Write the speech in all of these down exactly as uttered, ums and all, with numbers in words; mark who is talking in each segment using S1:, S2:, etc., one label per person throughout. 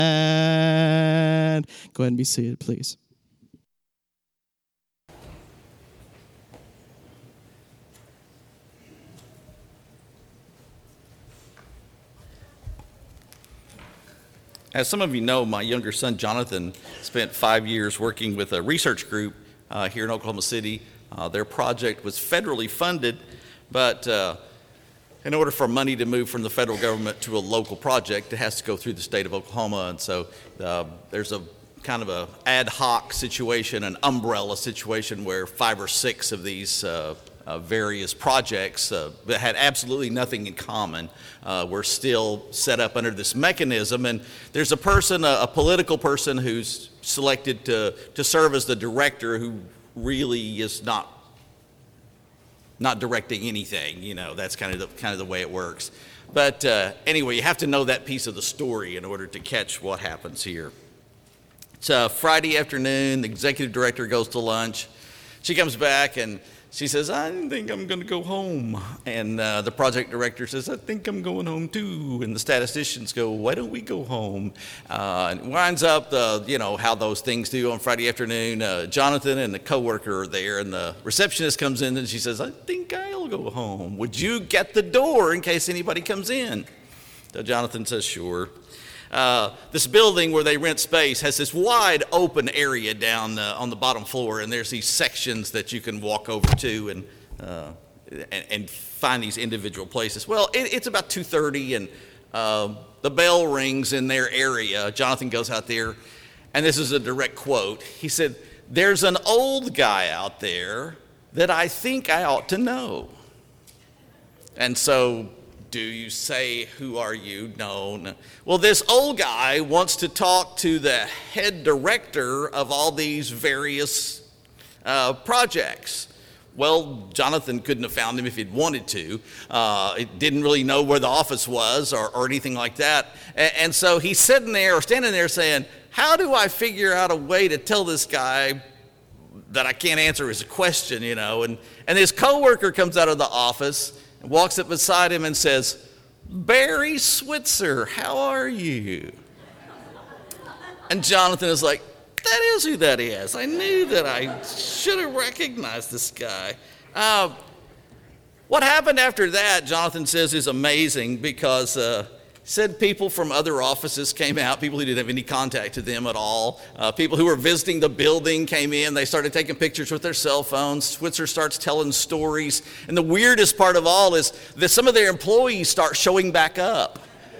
S1: And go ahead and be seated, please.
S2: As some of you know, my younger son, Jonathan, spent five years working with a research group uh, here in Oklahoma City. Uh, their project was federally funded, but uh, in order for money to move from the federal government to a local project, it has to go through the state of Oklahoma. And so uh, there's a kind of a ad hoc situation, an umbrella situation where five or six of these uh, uh, various projects uh, that had absolutely nothing in common uh, were still set up under this mechanism. And there's a person, a, a political person who's selected to, to serve as the director who really is not not directing anything. You know, that's kind of the, kind of the way it works. But uh, anyway, you have to know that piece of the story in order to catch what happens here. It's a Friday afternoon. The executive director goes to lunch. She comes back and she says, I think I'm going to go home. And uh, the project director says, I think I'm going home too. And the statisticians go, why don't we go home? Uh, and it winds up, the, you know, how those things do on Friday afternoon. Uh, Jonathan and the coworker are there, and the receptionist comes in and she says, I think I'll go home. Would you get the door in case anybody comes in? So Jonathan says, sure. Uh, this building where they rent space has this wide open area down uh, on the bottom floor, and there's these sections that you can walk over to and uh, and, and find these individual places. Well, it, it's about two thirty, and uh, the bell rings in their area. Jonathan goes out there, and this is a direct quote. He said, there's an old guy out there that I think I ought to know. And so, do you say, who are you? No, no. Well, this old guy wants to talk to the head director of all these various uh, projects. Well, Jonathan couldn't have found him if he'd wanted to. Uh, he didn't really know where the office was or, or anything like that. And, and so he's sitting there or standing there saying, how do I figure out a way to tell this guy that I can't answer his question, you know? And, and his coworker comes out of the office and walks up beside him and says, Barry Switzer, how are you? And Jonathan is like, that is who that is. I knew that I should have recognized this guy. Uh, what happened after that, Jonathan says, is amazing because uh, said people from other offices came out, people who didn't have any contact to them at all. Uh, people who were visiting the building came in. They started taking pictures with their cell phones. Switzer starts telling stories. And the weirdest part of all is that some of their employees start showing back up.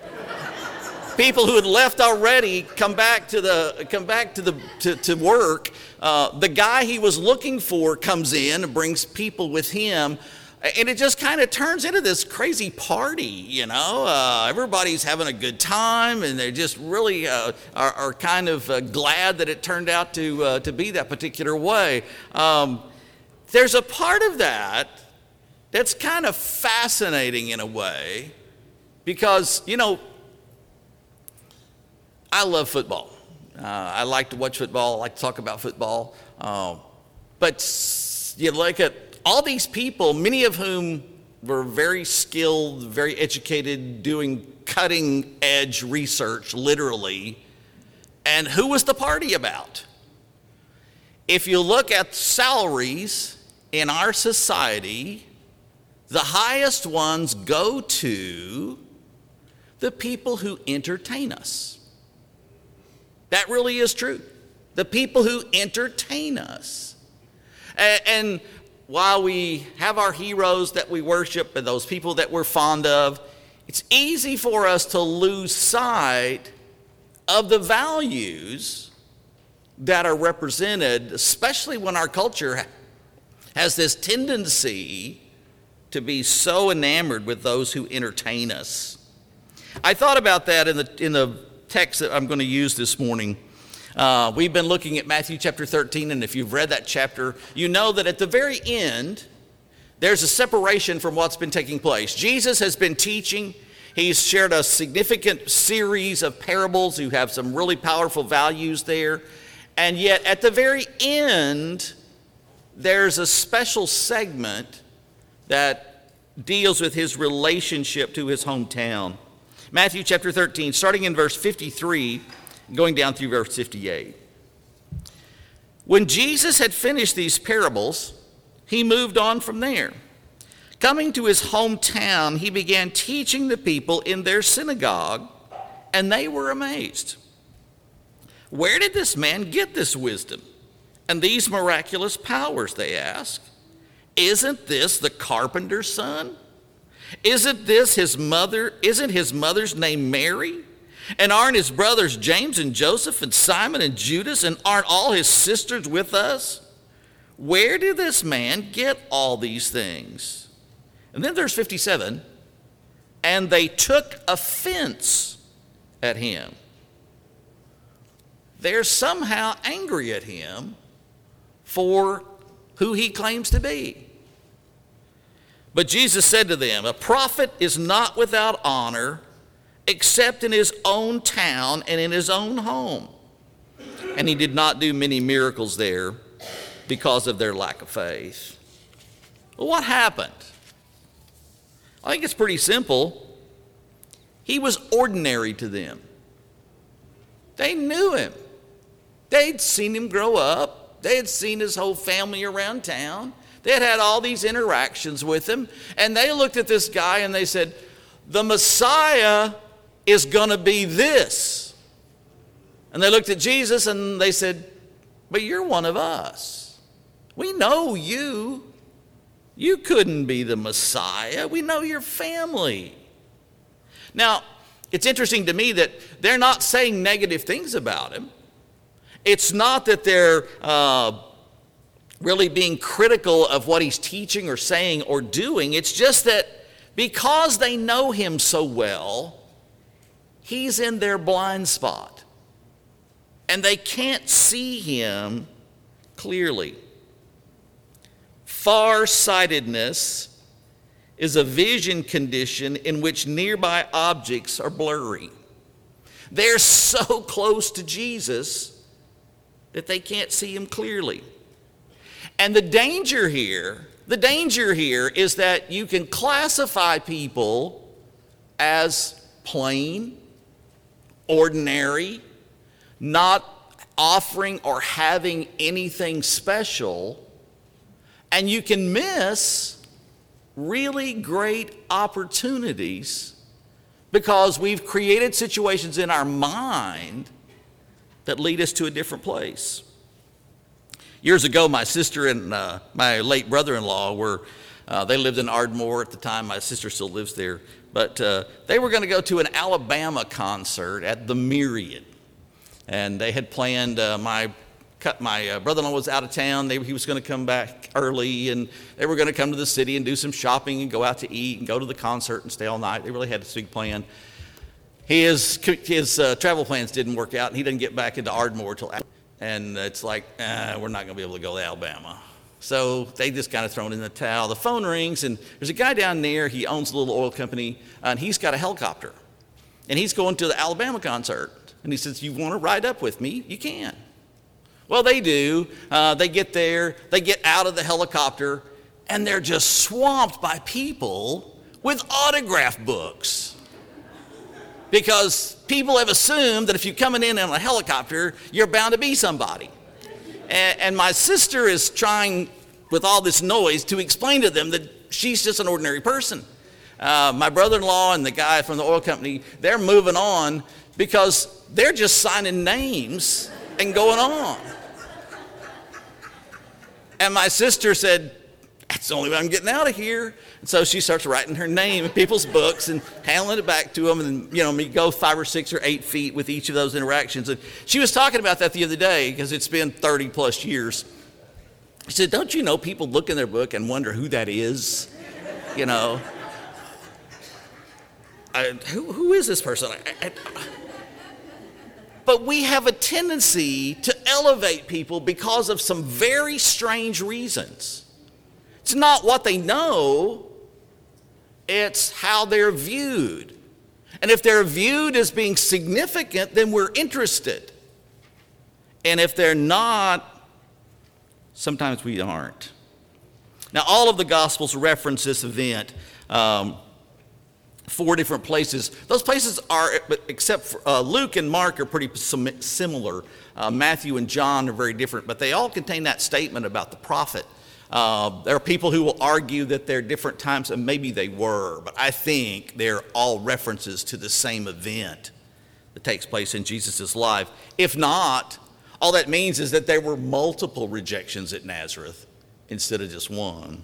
S2: People who had left already come back to the come back to the to, to work. Uh, the guy he was looking for comes in and brings people with him. And it just kind of turns into this crazy party, you know. Uh, everybody's having a good time, and they just really uh, are, are kind of uh, glad that it turned out to uh, to be that particular way. Um, there's a part of that that's kind of fascinating in a way, because, you know, I love football. Uh, I like to watch football. I like to talk about football. Uh, but you look at all these people, many of whom were very skilled, very educated, doing cutting edge research, literally. And who was the party about? If you look at salaries in our society, the highest ones go to the people who entertain us. That really is true. The people who entertain us. And, and while we have our heroes that we worship and those people that we're fond of, it's easy for us to lose sight of the values that are represented, especially when our culture has this tendency to be so enamored with those who entertain us. I thought about that in the in the text that I'm going to use this morning. Uh, we've been looking at Matthew chapter thirteen, and if you've read that chapter, you know that at the very end, there's a separation from what's been taking place. Jesus has been teaching. He's shared a significant series of parables who have some really powerful values there. And yet, at the very end, there's a special segment that deals with his relationship to his hometown. Matthew chapter thirteen, starting in verse fifty-three, going down through verse fifty-eight. When Jesus had finished these parables, he moved on from there. Coming to his hometown, he began teaching the people in their synagogue, and they were amazed. Where did this man get this wisdom and these miraculous powers, they asked? Isn't this the carpenter's son? Isn't this his mother? Isn't his mother's name Mary? And aren't his brothers James and Joseph and Simon and Judas? And aren't all his sisters with us? Where did this man get all these things? And then there's fifty-seven. And they took offense at him. They're somehow angry at him for who he claims to be. But Jesus said to them, a prophet is not without honor except in his own town and in his own home. And he did not do many miracles there because of their lack of faith. Well, what happened? I think it's pretty simple. He was ordinary to them. They knew him. They'd seen him grow up. They had seen his whole family around town. They had had all these interactions with him. And they looked at this guy and they said, the Messiah is going to be this. And they looked at Jesus and they said, but you're one of us. We know you. You couldn't be the Messiah. We know your family. Now, it's interesting to me that they're not saying negative things about him. It's not that they're uh, really being critical of what he's teaching or saying or doing. It's just that because they know him so well, he's in their blind spot. And they can't see him clearly. Farsightedness is a vision condition in which nearby objects are blurry. They're so close to Jesus that they can't see him clearly. And the danger here, the danger here is that you can classify people as plain, ordinary, not offering or having anything special, and you can miss really great opportunities because we've created situations in our mind that lead us to a different place. Years ago, my sister and uh, my late brother-in-law were, uh, they lived in Ardmore at the time. My sister still lives there. But uh, they were going to go to an Alabama concert at the Myriad. And they had planned, uh, my my uh, brother-in-law was out of town. They, he was going to come back early, and they were going to come to the city and do some shopping and go out to eat and go to the concert and stay all night. They really had this big plan. His, his uh, travel plans didn't work out, and he didn't get back into Ardmore till after. And it's like, eh, we're not going to be able to go to Alabama. So they just kind of thrown in the towel. The phone rings, and there's a guy down there. He owns a little oil company, and he's got a helicopter. And he's going to the Alabama concert. And he says, you want to ride up with me? You can. Well, they do. Uh, they get there. They get out of the helicopter, and they're just swamped by people with autograph books. Because people have assumed that if you're coming in on a helicopter, you're bound to be somebody. And, and my sister is trying, with all this noise, to explain to them that she's just an ordinary person. Uh, my brother-in-law and the guy from the oil company, they're moving on because they're just signing names and going on. And my sister said, that's the only way I'm getting out of here. And so she starts writing her name in people's books and handing it back to them. And, you know, we go five or six or eight feet with each of those interactions. And she was talking about that the other day because it's been thirty plus years. She said, don't you know people look in their book and wonder who that is? You know, I, who, who is this person? I, I, But we have a tendency to elevate people because of some very strange reasons. It's not what they know, it's how they're viewed. And if they're viewed as being significant, then we're interested. And if they're not, sometimes we aren't. Now, all of the Gospels reference this event. Um, four different places. Those places are, except for uh, Luke and Mark, are pretty sim- similar. Uh, Matthew and John are very different, but they all contain that statement about the prophet. Uh, there are people who will argue that they're different times, and maybe they were, but I think they're all references to the same event that takes place in Jesus' life. If not, all that means is that there were multiple rejections at Nazareth instead of just one.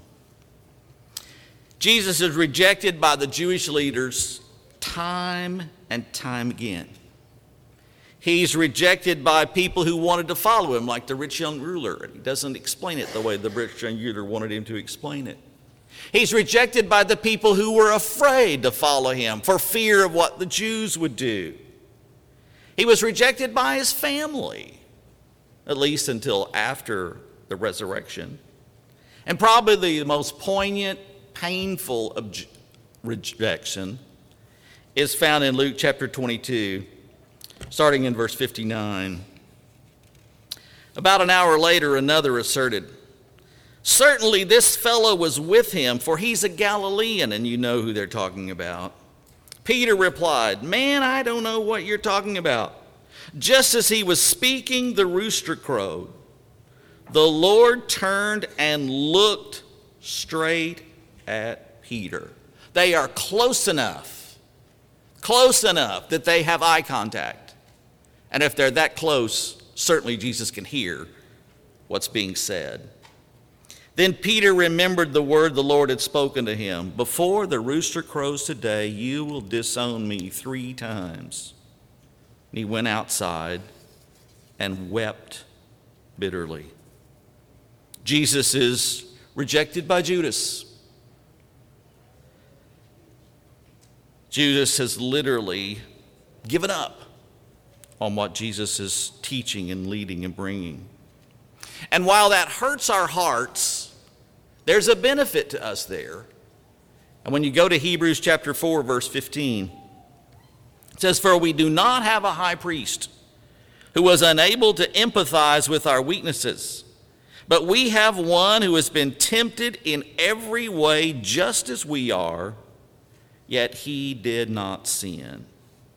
S2: Jesus is rejected by the Jewish leaders time and time again. He's rejected by people who wanted to follow him, like the rich young ruler. He doesn't explain it the way the rich young ruler wanted him to explain it. He's rejected by the people who were afraid to follow him for fear of what the Jews would do. He was rejected by his family, at least until after the resurrection. And probably the most poignant, painful obje- rejection is found in Luke chapter twenty-two, starting in verse fifty-nine. About an hour later, another asserted, "Certainly this fellow was with him, for he's a Galilean," and you know who they're talking about. Peter replied, "Man, I don't know what you're talking about." Just as he was speaking, the rooster crowed. The Lord turned and looked straight at Peter. They are close enough, close enough that they have eye contact. And if they're that close, certainly Jesus can hear what's being said. Then Peter remembered the word the Lord had spoken to him. "Before the rooster crows today, you will disown me three times." And he went outside and wept bitterly. Jesus is rejected by Judas. Judas has literally given up on what Jesus is teaching and leading and bringing. And while that hurts our hearts, there's a benefit to us there. And when you go to Hebrews chapter four, verse fifteen, it says, "For we do not have a high priest who was unable to empathize with our weaknesses, but we have one who has been tempted in every way just as we are, yet he did not sin."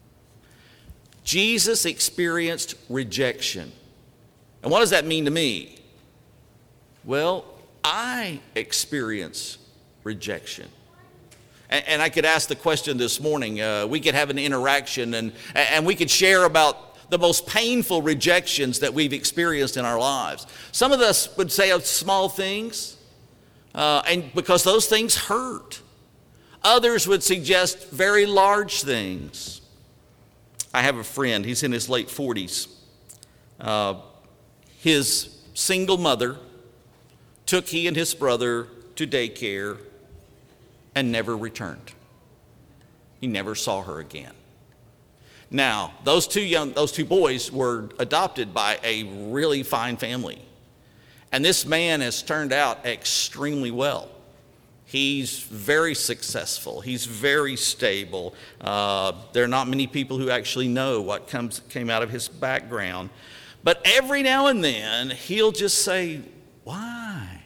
S2: Jesus experienced rejection. And what does that mean to me? Well, I experience rejection. And, and I could ask the question this morning. Uh, we could have an interaction and, and we could share about the most painful rejections that we've experienced in our lives. Some of us would say small things, uh, and because those things hurt. Others would suggest very large things. I have a friend, he's in his late forties. Uh, his single mother took he and his brother to daycare and never returned. He never saw her again. Now, those two young, those two boys were adopted by a really fine family. And this man has turned out extremely well. He's very successful. He's very stable. Uh, there are not many people who actually know what comes came out of his background. But every now and then, he'll just say, "Why?"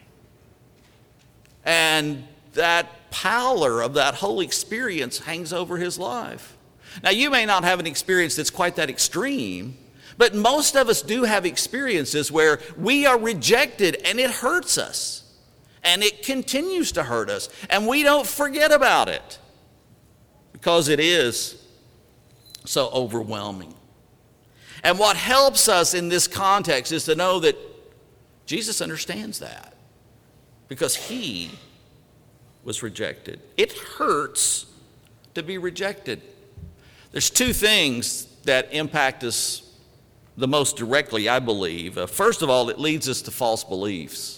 S2: And that pallor of that whole experience hangs over his life. Now, you may not have an experience that's quite that extreme, but most of us do have experiences where we are rejected and it hurts us. And it continues to hurt us. And we don't forget about it because it is so overwhelming. And what helps us in this context is to know that Jesus understands that because he was rejected. It hurts to be rejected. There's two things that impact us the most directly, I believe. Uh, first of all, it leads us to false beliefs.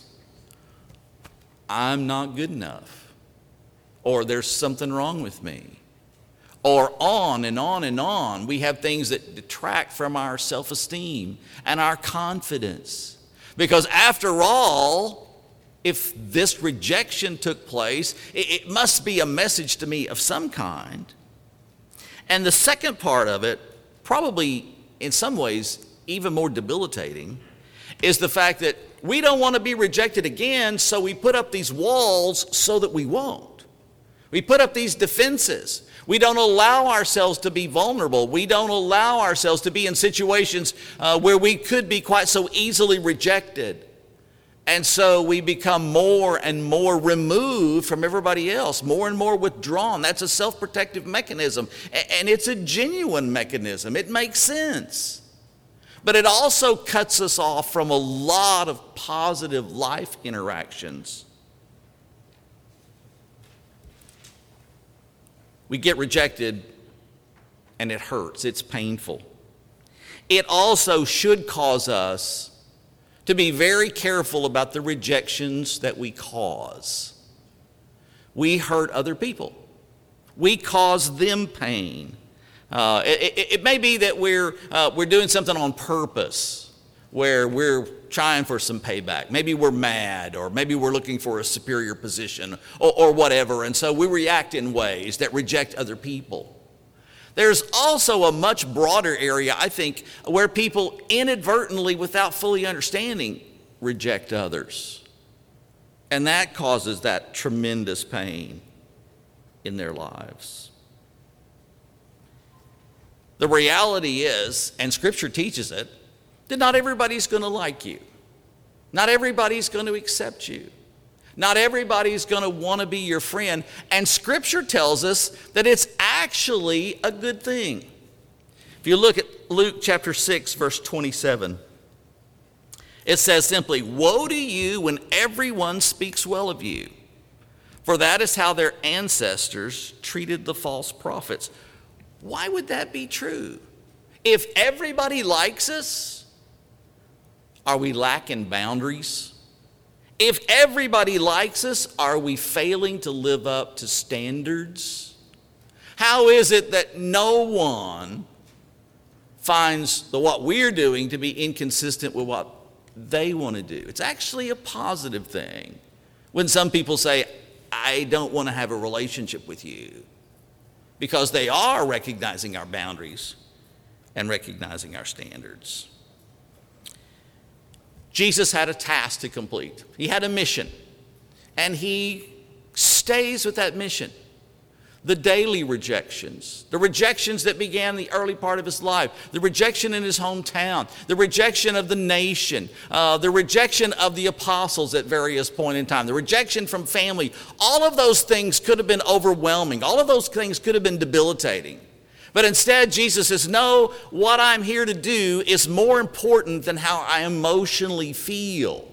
S2: I'm not good enough, or there's something wrong with me, or on and on and on. We have things that detract from our self-esteem and our confidence. Because after all, if this rejection took place, it, it must be a message to me of some kind. And the second part of it, probably in some ways even more debilitating, is the fact that we don't want to be rejected again, so we put up these walls so that we won't. We put up these defenses. We don't allow ourselves to be vulnerable. We don't allow ourselves to be in situations uh, where we could be quite so easily rejected. And so we become more and more removed from everybody else, more and more withdrawn. That's a self-protective mechanism, and it's a genuine mechanism. It makes sense. But it also cuts us off from a lot of positive life interactions. We get rejected, and it hurts. It's painful. It also should cause us to be very careful about the rejections that we cause. We hurt other people. We cause them pain. Uh, it, it, it may be that we're, uh, we're doing something on purpose, where we're trying for some payback. Maybe we're mad, or maybe we're looking for a superior position, or, or whatever, and so we react in ways that reject other people. There's also a much broader area, I think, where people inadvertently, without fully understanding, reject others. And that causes that tremendous pain in their lives. The reality is, and Scripture teaches it, that not everybody's going to like you. Not everybody's going to accept you. Not everybody's going to want to be your friend. And Scripture tells us that it's actually a good thing. If you look at Luke chapter six, verse twenty-seven, it says simply, "Woe to you when everyone speaks well of you, for that is how their ancestors treated the false prophets." Why would that be true? If everybody likes us, are we lacking boundaries? If everybody likes us, are we failing to live up to standards? How is it that no one finds the, what we're doing to be inconsistent with what they want to do? It's actually a positive thing when some people say, "I don't want to have a relationship with you," because they are recognizing our boundaries and recognizing our standards. Jesus had a task to complete. He had a mission, and he stays with that mission. The daily rejections, the rejections that began in the early part of his life, the rejection in his hometown, the rejection of the nation, uh, the rejection of the apostles at various points in time, the rejection from family, all of those things could have been overwhelming. All of those things could have been debilitating. But instead, Jesus says, "No, what I'm here to do is more important than how I emotionally feel."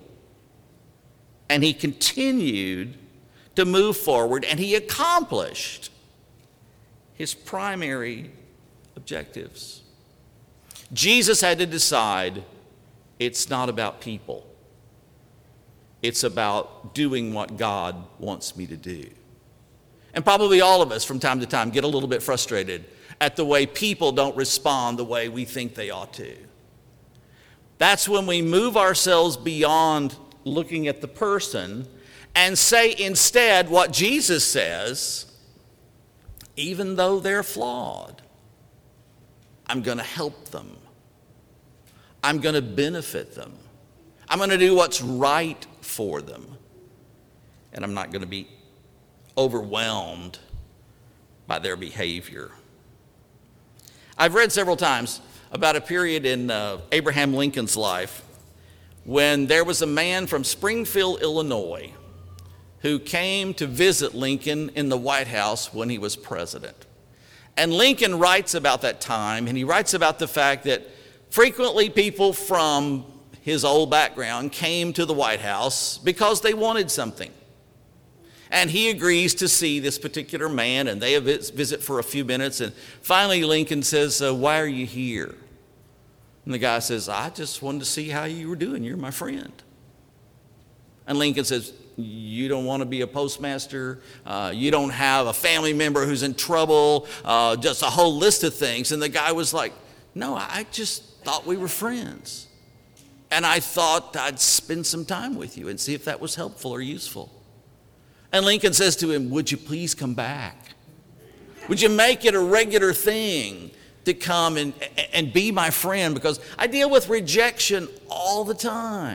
S2: And he continued to move forward, and he accomplished his primary objectives. Jesus had to decide, it's not about people. It's about doing what God wants me to do. And probably all of us from time to time get a little bit frustrated at the way people don't respond the way we think they ought to. That's when we move ourselves beyond looking at the person and say instead what Jesus says, even though they're flawed, I'm going to help them. I'm going to benefit them. I'm going to do what's right for them. And I'm not going to be overwhelmed by their behavior. I've read several times about a period in uh, Abraham Lincoln's life when there was a man from Springfield, Illinois, who came to visit Lincoln in the White House when he was president. And Lincoln writes about that time, and he writes about the fact that frequently people from his old background came to the White House because they wanted something. And he agrees to see this particular man, and they visit for a few minutes. And finally, Lincoln says, uh, "Why are you here?" And the guy says, "I just wanted to see how you were doing. You're my friend." And Lincoln says, "You don't want to be a postmaster. Uh, you don't have a family member who's in trouble, uh, just a whole list of things." And the guy was like, "No, I just thought we were friends. And I thought I'd spend some time with you and see if that was helpful or useful." And Lincoln says to him, "Would you please come back? Would you make it a regular thing to come and, and be my friend? Because I deal with rejection all the time."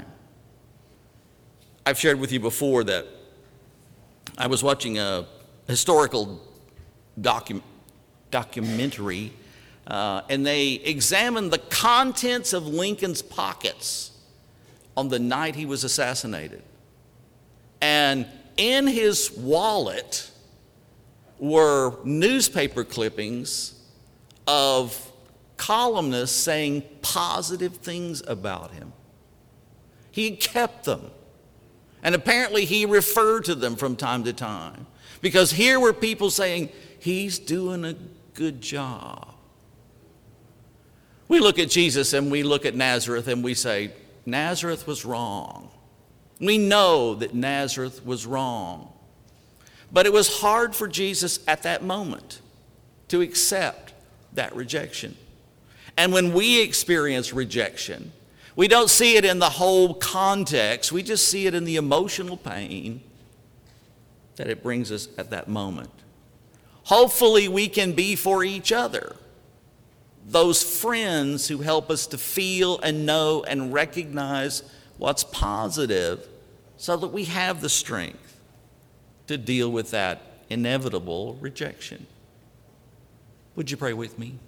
S2: I've shared with you before that I was watching a historical docu- documentary, uh, and they examined the contents of Lincoln's pockets on the night he was assassinated. And in his wallet were newspaper clippings of columnists saying positive things about him. He kept them. And apparently he referred to them from time to time, because here were people saying, he's doing a good job. We look at Jesus and we look at Nazareth and we say, Nazareth was wrong. We know that Nazareth was wrong. But it was hard for Jesus at that moment to accept that rejection. And when we experience rejection, we don't see it in the whole context. We just see it in the emotional pain that it brings us at that moment. Hopefully we can be for each other those friends who help us to feel and know and recognize what's positive, so that we have the strength to deal with that inevitable rejection. Would you pray with me?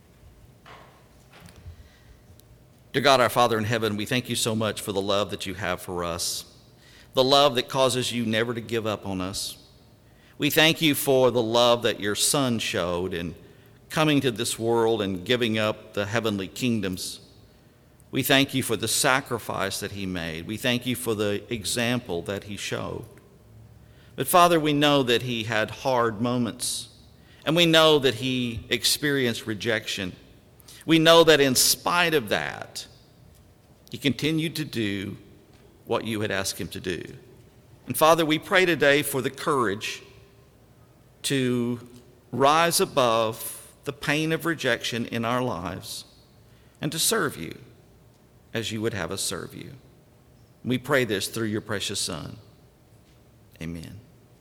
S2: Dear God, our Father in heaven, we thank you so much for the love that you have for us, the love that causes you never to give up on us. We thank you for the love that your Son showed in coming to this world and giving up the heavenly kingdoms. We thank you for the sacrifice that he made. We thank you for the example that he showed. But Father, we know that he had hard moments, and we know that he experienced rejection. We know that in spite of that, he continued to do what you had asked him to do. And Father, we pray today for the courage to rise above the pain of rejection in our lives and to serve you as you would have us serve you. We pray this through your precious Son. Amen.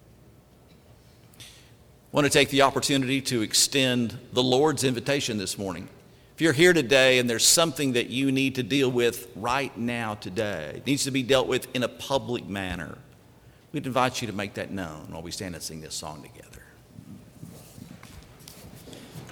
S2: I want to take the opportunity to extend the Lord's invitation this morning. If you're here today and there's something that you need to deal with right now today, it needs to be dealt with in a public manner, we'd invite you to make that known while we stand and sing this song together.